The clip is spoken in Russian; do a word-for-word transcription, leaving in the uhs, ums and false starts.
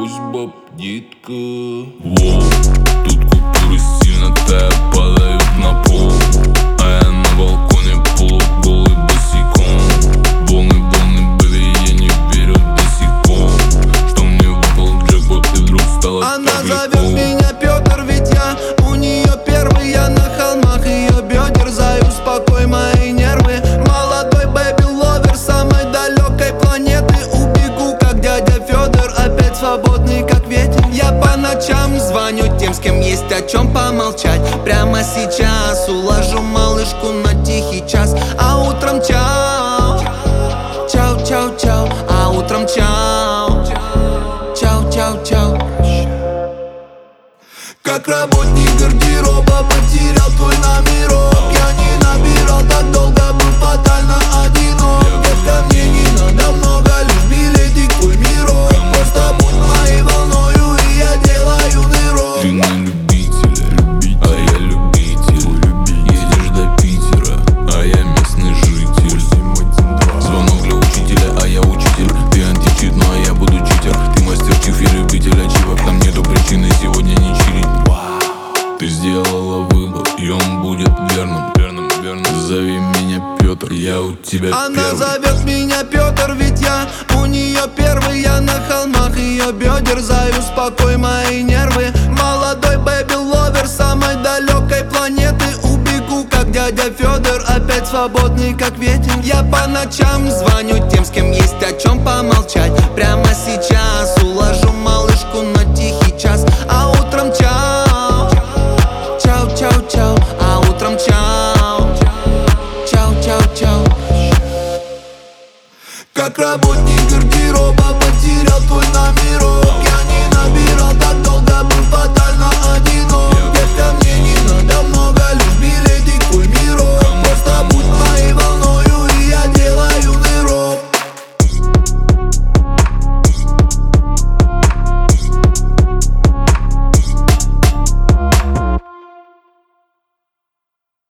Кузбаб, детка. Воу, тут купюры сильно тая падают на пол, а я на балконе полуголый босиком. Волны, волны были, я не верю до сих пор, что мне выпал джекпот и вдруг стало так легко. Она зовет меня Петр, ведь я у нее первый. Я на холмах ее бедер, заю, успокой мои нервы. Молодой бэби-ловер самой далекой планеты. Убегу, как дядя Федор, опять свободный, как ветер. Я по ночам звоню тем, с кем есть о чем помолчать. Прямо сейчас уложу малышку на тихий час, а утром чау, чау, чау, чау, а утром чау, чау, чау, чау. Как работник гардероба потерял твой номерок. Я не набирал так долго, был фатально одинок. Детка, мне не надо много, лишь билетик твой мирок. Просто будь моей волною, и я делаю нырок. Ты на любителя, а я любитель. Едешь до Питера, а я местный житель. Звонок для учителя, а я учитель. Ты античит, но я буду читер. Ты мастер чиф, я любитель ачивок. Там нету причины сегодня не чилить. Ты сделала выбор, и он будет верным, верным, верным. Зови меня Петр, я у тебя Она первый. зовет меня Петр, ведь я у нее первый. Я на холмах ее бедер, заю, успокой мои нервы. Молодой бэби-ловер самой далекой планеты. Убегу, как дядя Федор, опять свободный, как ветер. Я по ночам звоню тем, с кем есть о чем помолчать. Прямо сейчас